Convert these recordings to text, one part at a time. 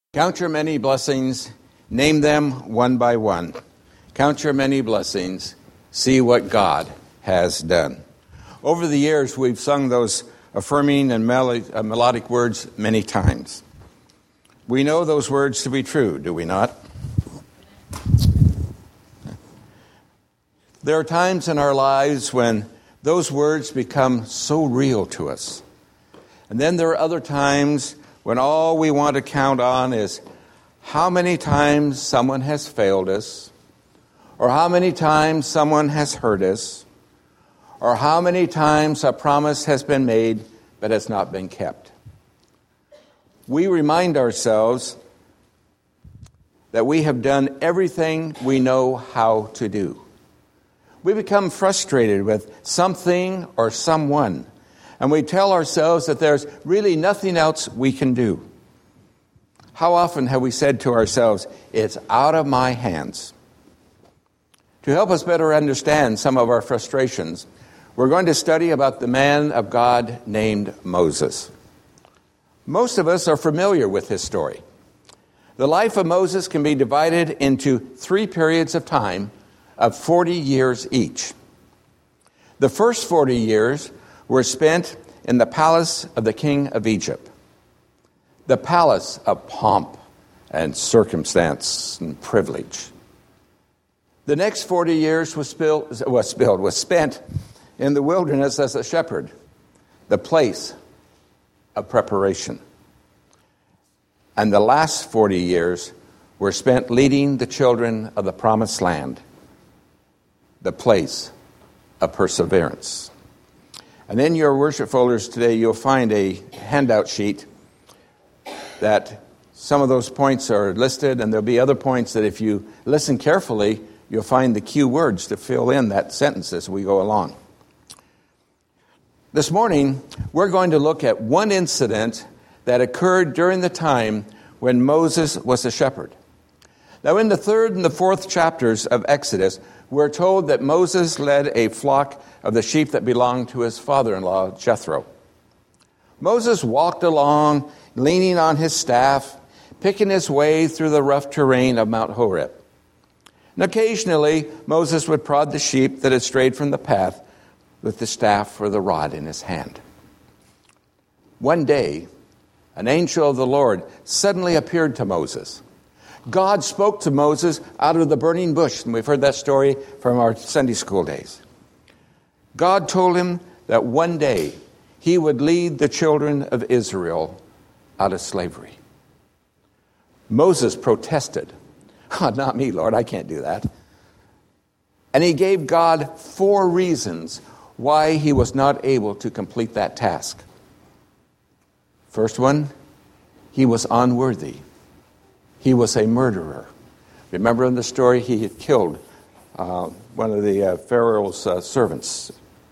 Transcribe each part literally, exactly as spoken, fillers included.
Count your many blessings, name them one by one. Count your many blessings, see what God has done. Over the years, we've sung those affirming and mel- uh, melodic words many times. We know those words to be true, do we not? There are times in our lives when those words become so real to us. And then there are other times when all we want to count on is how many times someone has failed us, or how many times someone has hurt us, or how many times a promise has been made but has not been kept. We remind ourselves that we have done everything we know how to do. We become frustrated with something or someone, and we tell ourselves that there's really nothing else we can do. How often have we said to ourselves, "It's out of my hands"? To help us better understand some of our frustrations, we're going to study about the man of God named Moses. Most of us are familiar with his story. The life of Moses can be divided into three periods of time of forty years each. The first forty years were spent in the palace of the king of Egypt, the palace of pomp and circumstance and privilege. The next forty years was spilled, was spilled, was spent in the wilderness as a shepherd, the place of preparation. And the last forty years were spent leading the children of the promised land, the place of perseverance. And in your worship folders today, you'll find a handout sheet that some of those points are listed, and there'll be other points that if you listen carefully, you'll find the key words to fill in that sentence as we go along. This morning, we're going to look at one incident that occurred during the time when Moses was a shepherd. Now, in the third and the fourth chapters of Exodus, we're told that Moses led a flock of the sheep that belonged to his father-in-law, Jethro. Moses walked along, leaning on his staff, picking his way through the rough terrain of Mount Horeb. And occasionally, Moses would prod the sheep that had strayed from the path with the staff or the rod in his hand. One day, an angel of the Lord suddenly appeared to Moses. God spoke to Moses out of the burning bush, and we've heard that story from our Sunday school days. God told him that one day he would lead the children of Israel out of slavery. Moses protested. Oh, not me, Lord, I can't do that. And he gave God four reasons why he was not able to complete that task. First one, he was unworthy. He was a murderer. Remember in the story, he had killed uh, one of the uh, Pharaoh's uh, servants.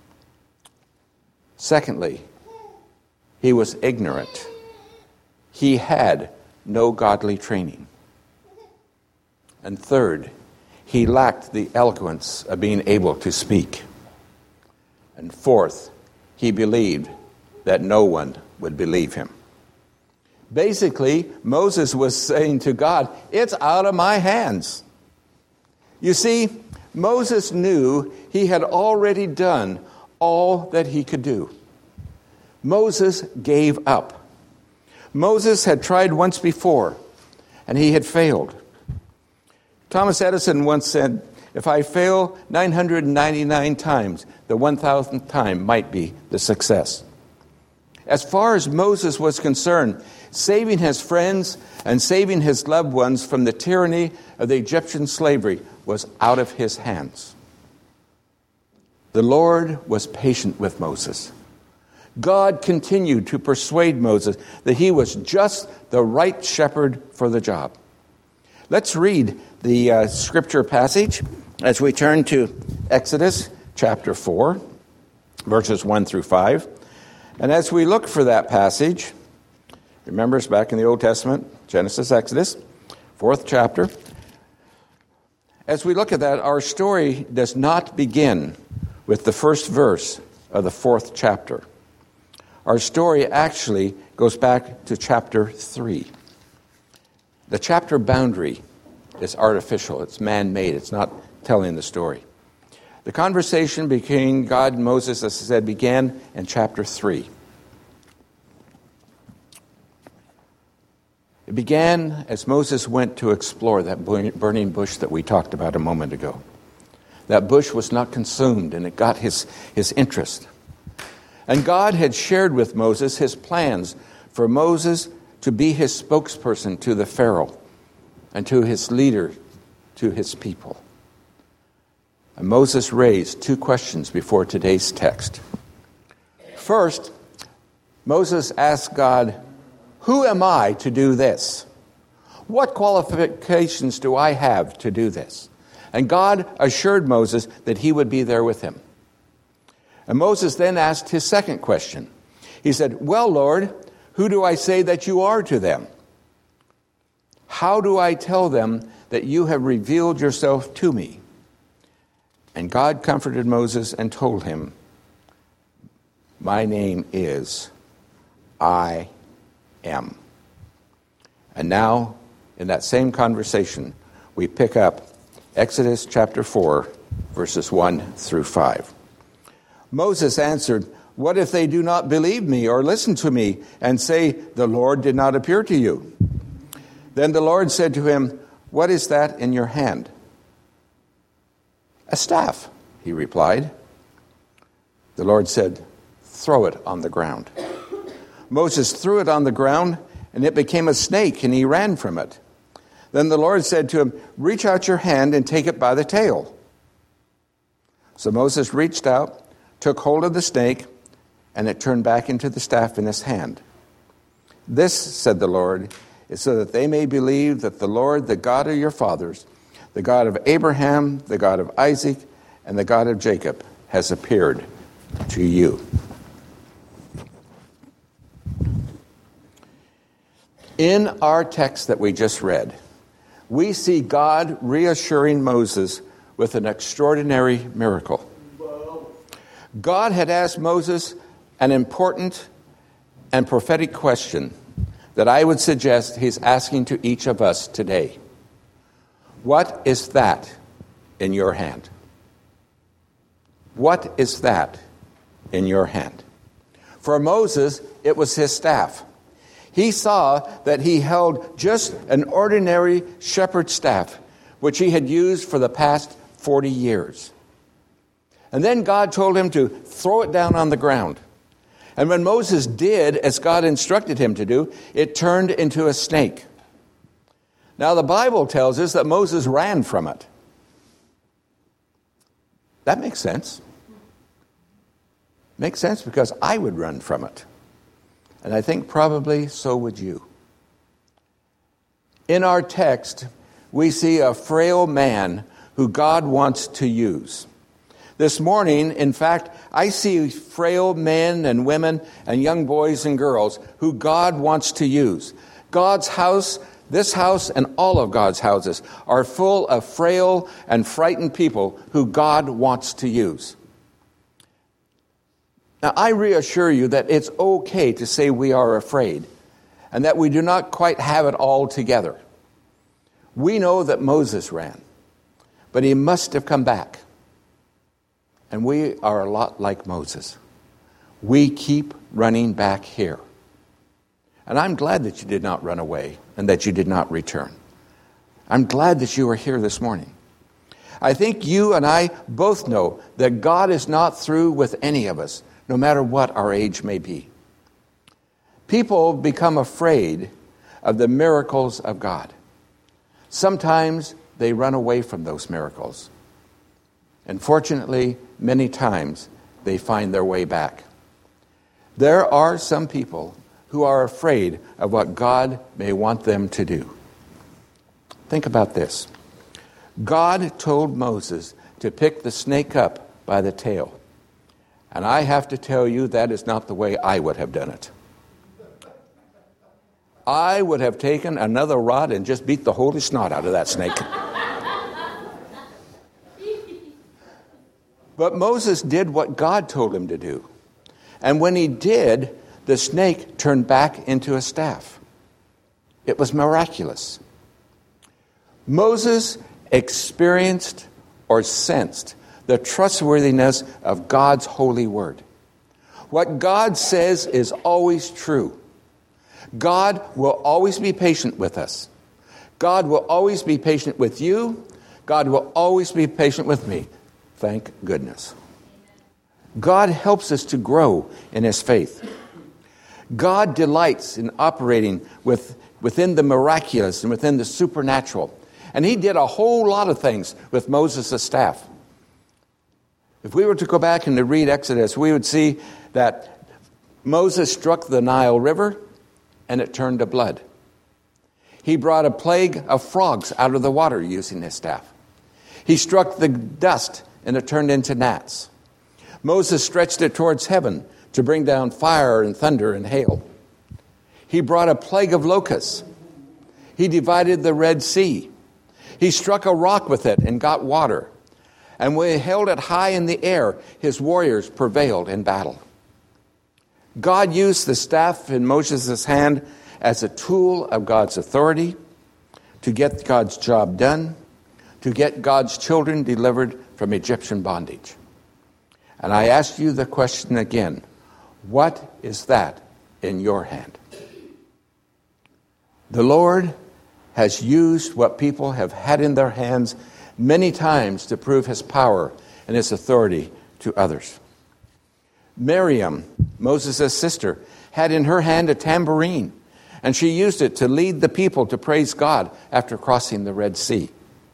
Secondly, he was ignorant. He had no godly training. And third, he lacked the eloquence of being able to speak. And fourth, he believed that no one would believe him. Basically, Moses was saying to God, "It's out of my hands." You see, Moses knew he had already done all that he could do. Moses gave up. Moses had tried once before, and he had failed. Thomas Edison once said, "If I fail nine hundred ninety-nine times, the one thousandth time might be the success." As far as Moses was concerned, saving his friends and saving his loved ones from the tyranny of the Egyptian slavery was out of his hands. The Lord was patient with Moses. God continued to persuade Moses that he was just the right shepherd for the job. Let's read the uh, scripture passage as we turn to Exodus chapter four, verses one through five. And as we look for that passage, remember it's back in the Old Testament, Genesis, Exodus, fourth chapter. As we look at that, our story does not begin with the first verse of the fourth chapter. Our story actually goes back to chapter three. The chapter boundary is artificial. It's man-made. It's not telling the story. The conversation between God and Moses, as I said, began in chapter three. It began as Moses went to explore that burning bush that we talked about a moment ago. That bush was not consumed, and it got his, his interest. And God had shared with Moses his plans for Moses to be his spokesperson to the Pharaoh and to his leader, to his people. And Moses raised two questions before today's text. First, Moses asked God, "Who am I to do this? What qualifications do I have to do this?" And God assured Moses that he would be there with him. And Moses then asked his second question. He said, "Well, Lord, who do I say that you are to them? How do I tell them that you have revealed yourself to me?" And God comforted Moses and told him, "My name is I am." And now, in that same conversation, we pick up Exodus chapter four, verses one through five. Moses answered, "What if they do not believe me or listen to me and say, 'The Lord did not appear to you'?" Then the Lord said to him, "What is that in your hand?" "A staff," he replied. The Lord said, "Throw it on the ground." Moses threw it on the ground, and it became a snake, and he ran from it. Then the Lord said to him, "Reach out your hand and take it by the tail." So Moses reached out, took hold of the snake, and it turned back into the staff in his hand. "This," said the Lord, "is so that they may believe that the Lord, the God of your fathers, the God of Abraham, the God of Isaac, and the God of Jacob, has appeared to you." In our text that we just read, we see God reassuring Moses with an extraordinary miracle. God had asked Moses an important and prophetic question that I would suggest he's asking to each of us today. What is that in your hand? What is that in your hand? For Moses, it was his staff. He saw that he held just an ordinary shepherd's staff, which he had used for the past forty years. And then God told him to throw it down on the ground. And when Moses did, as God instructed him to do, it turned into a snake. Now, the Bible tells us that Moses ran from it. That makes sense. Makes sense because I would run from it. And I think probably so would you. In our text, we see a frail man who God wants to use. This morning, in fact, I see frail men and women and young boys and girls who God wants to use. God's house, this house and all of God's houses are full of frail and frightened people who God wants to use. Now, I reassure you that it's okay to say we are afraid and that we do not quite have it all together. We know that Moses ran, but he must have come back. And we are a lot like Moses. We keep running back here. And I'm glad that you did not run away and that you did not return. I'm glad that you are here this morning. I think you and I both know that God is not through with any of us, no matter what our age may be. People become afraid of the miracles of God. Sometimes they run away from those miracles. And fortunately, many times they find their way back. There are some people who are afraid of what God may want them to do. Think about this. God told Moses to pick the snake up by the tail. And I have to tell you, that is not the way I would have done it. I would have taken another rod and just beat the holy snot out of that snake. But Moses did what God told him to do. And when he did, the snake turned back into a staff. It was miraculous. Moses experienced or sensed the trustworthiness of God's holy word. What God says is always true. God will always be patient with us. God will always be patient with you. God will always be patient with me. Thank goodness. God helps us to grow in his faith. God delights in operating with, within the miraculous and within the supernatural. And he did a whole lot of things with Moses' staff. If we were to go back and to read Exodus, we would see that Moses struck the Nile River and it turned to blood. He brought a plague of frogs out of the water using his staff. He struck the dust and it turned into gnats. Moses stretched it towards heaven to bring down fire and thunder and hail. He brought a plague of locusts. He divided the Red Sea. He struck a rock with it and got water. And when he held it high in the air, his warriors prevailed in battle. God used the staff in Moses' hand as a tool of God's authority to get God's job done, to get God's children delivered from Egyptian bondage. And I ask you the question again, what is that in your hand? The Lord has used what people have had in their hands many times to prove his power and his authority to others. Miriam, Moses' sister, had in her hand a tambourine, and she used it to lead the people to praise God after crossing the Red Sea.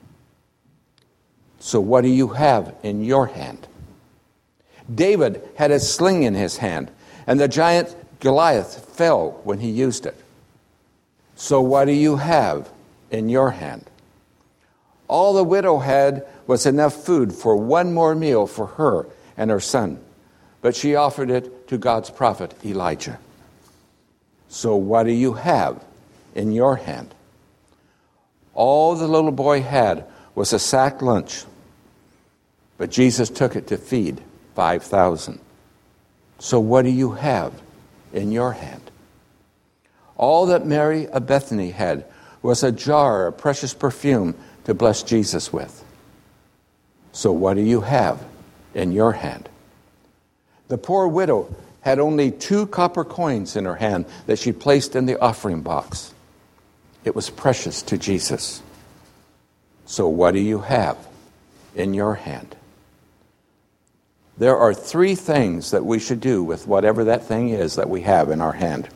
So what do you have in your hand? David had a sling in his hand, and the giant Goliath fell when he used it. So what do you have in your hand? All the widow had was enough food for one more meal for her and her son, but she offered it to God's prophet Elijah. So what do you have in your hand? All the little boy had was a sack lunch, but Jesus took it to feed five thousand. So what do you have in your hand? All that Mary of Bethany had was a jar of precious perfume to bless Jesus with. So what do you have in your hand? The poor widow had only two copper coins in her hand that she placed in the offering box. It was precious to Jesus. So what do you have in your hand? There are three things that we should do with whatever that thing is that we have in our hand.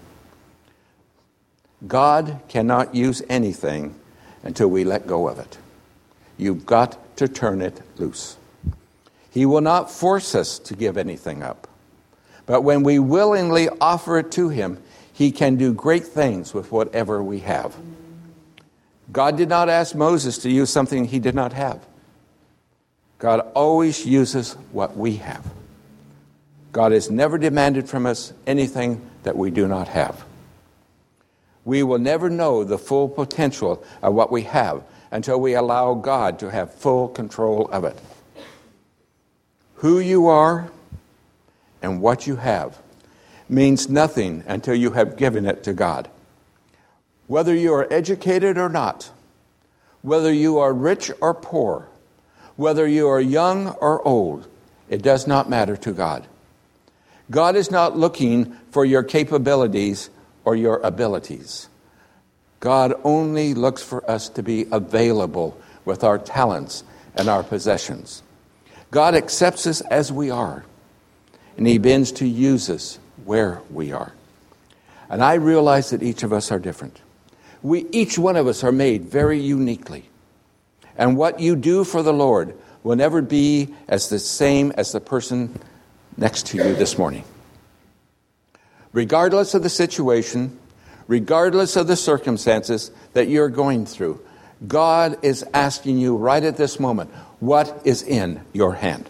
God cannot use anything until we let go of it. You've got to turn it loose. He will not force us to give anything up. But when we willingly offer it to him, he can do great things with whatever we have. God did not ask Moses to use something he did not have. God always uses what we have. God has never demanded from us anything that we do not have. We will never know the full potential of what we have until we allow God to have full control of it. Who you are and what you have means nothing until you have given it to God. Whether you are educated or not, whether you are rich or poor, whether you are young or old, it does not matter to God. God is not looking for your capabilities or your abilities. God only looks for us to be available with our talents and our possessions. God accepts us as we are, and he begins to use us where we are. And I realize that each of us are different. We, each one of us are made very uniquely. And what you do for the Lord will never be as the same as the person next to you this morning. Regardless of the situation, regardless of the circumstances that you're going through, God is asking you right at this moment, what is in your hand?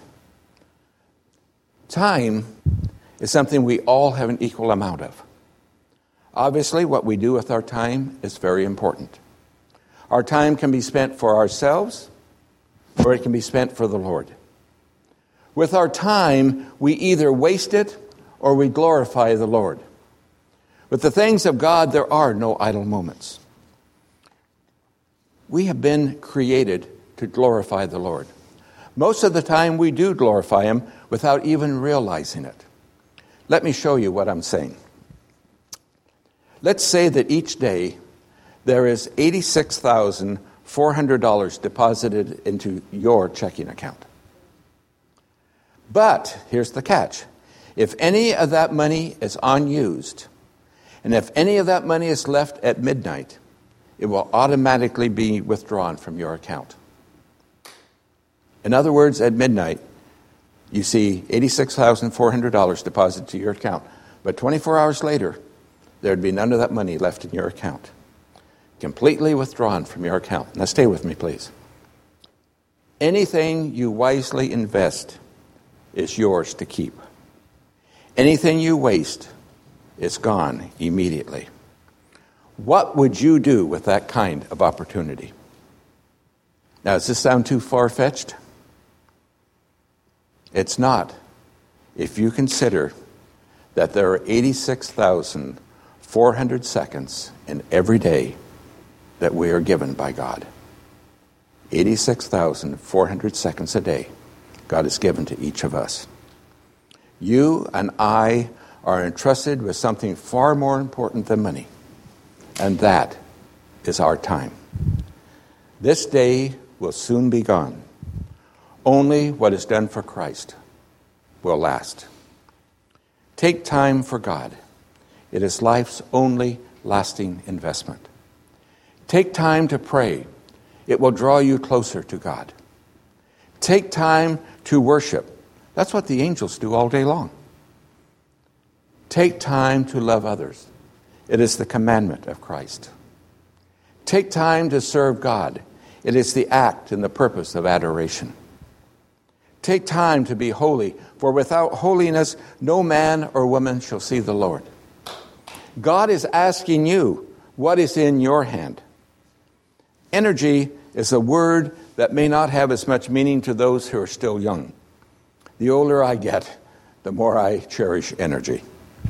Time is something we all have an equal amount of. Obviously, what we do with our time is very important. Our time can be spent for ourselves, or it can be spent for the Lord. With our time, we either waste it or we glorify the Lord. With the things of God, there are no idle moments. We have been created to glorify the Lord. Most of the time we do glorify Him without even realizing it. Let me show you what I'm saying. Let's say that each day there is eighty-six thousand four hundred dollars deposited into your checking account. But here's the catch. If any of that money is unused, and if any of that money is left at midnight, it will automatically be withdrawn from your account. In other words, at midnight, you see eighty-six thousand four hundred dollars deposited to your account. But twenty-four hours later, there'd be none of that money left in your account. Completely withdrawn from your account. Now stay with me, please. Anything you wisely invest is yours to keep. Anything you waste is gone immediately. What would you do with that kind of opportunity? Now, does this sound too far-fetched? It's not, if you consider that there are eighty-six thousand four hundred seconds in every day that we are given by God. eighty-six thousand four hundred seconds a day God has given to each of us. You and I are entrusted with something far more important than money, and that is our time. This day will soon be gone. Only what is done for Christ will last. Take time for God. It is life's only lasting investment. Take time to pray. It will draw you closer to God. Take time to worship. That's what the angels do all day long. Take time to love others. It is the commandment of Christ. Take time to serve God. It is the act and the purpose of adoration. Take time to be holy, for without holiness no man or woman shall see the Lord. God is asking you, what is in your hand? Energy is a word that may not have as much meaning to those who are still young. The older I get, the more I cherish energy.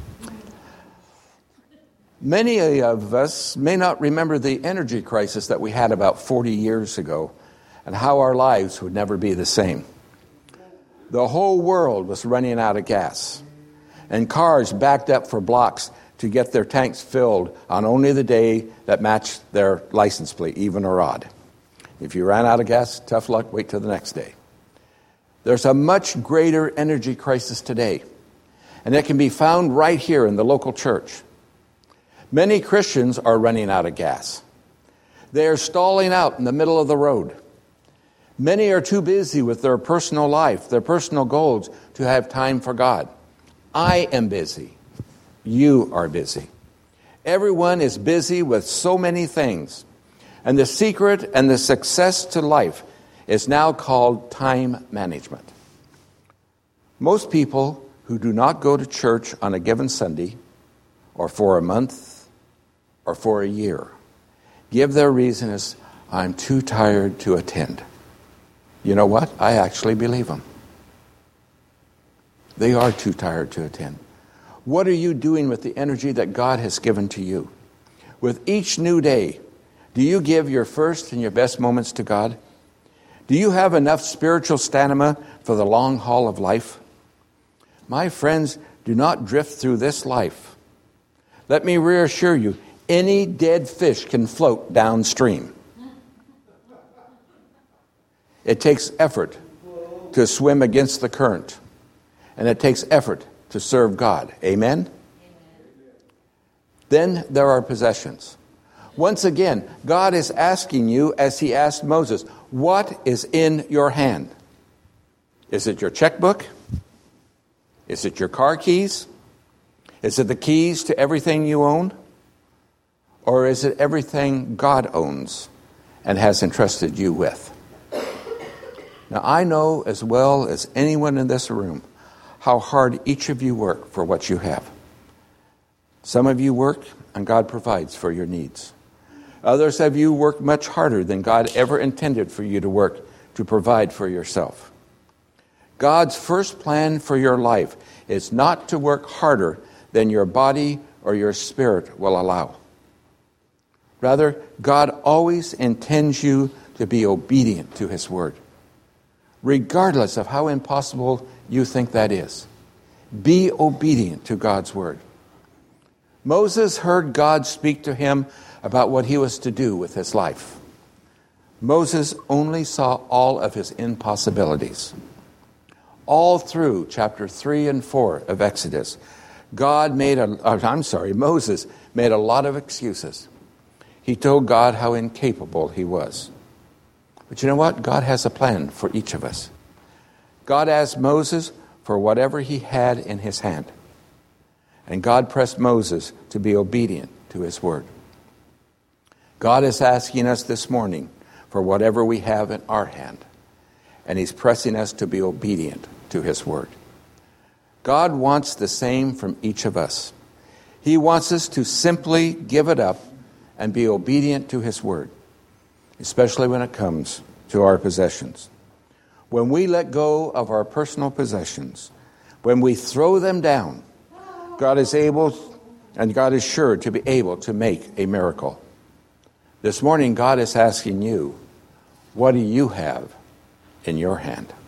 Many of us may not remember the energy crisis that we had about forty years ago and how our lives would never be the same. The whole world was running out of gas, and cars backed up for blocks to get their tanks filled on only the day that matched their license plate, even or odd. If you ran out of gas, tough luck, wait till the next day. There's a much greater energy crisis today, and it can be found right here in the local church. Many Christians are running out of gas. They are stalling out in the middle of the road. Many are too busy with their personal life, their personal goals, to have time for God. I am busy. You are busy. Everyone is busy with so many things. And the secret and the success to life is now called time management. Most people who do not go to church on a given Sunday, or for a month, or for a year, give their reason as, I'm too tired to attend. You know what? I actually believe them. They are too tired to attend. What are you doing with the energy that God has given to you? With each new day, do you give your first and your best moments to God? Do you have enough spiritual stamina for the long haul of life? My friends, do not drift through this life. Let me reassure you, any dead fish can float downstream. It takes effort to swim against the current, and it takes effort to serve God. Amen? Amen? Then there are possessions. Once again, God is asking you, as He asked Moses, what is in your hand? Is it your checkbook? Is it your car keys? Is it the keys to everything you own? Or is it everything God owns and has entrusted you with? Now, I know as well as anyone in this room how hard each of you work for what you have. Some of you work and God provides for your needs. Others of you work much harder than God ever intended for you to work to provide for yourself. God's first plan for your life is not to work harder than your body or your spirit will allow. Rather, God always intends you to be obedient to his word, regardless of how impossible you think that is. Be obedient to God's word. Moses heard God speak to him about what he was to do with his life. Moses only saw all of his impossibilities. All through chapter three and four of Exodus, God made a, I'm sorry, Moses made a lot of excuses. He told God how incapable he was. But you know what? God has a plan for each of us. God asked Moses for whatever he had in his hand. And God pressed Moses to be obedient to his word. God is asking us this morning for whatever we have in our hand. And he's pressing us to be obedient to his word. God wants the same from each of us. He wants us to simply give it up and be obedient to his word, especially when it comes to our possessions. When we let go of our personal possessions, when we throw them down, God is able and God is sure to be able to make a miracle. This morning, God is asking you, what do you have in your hand?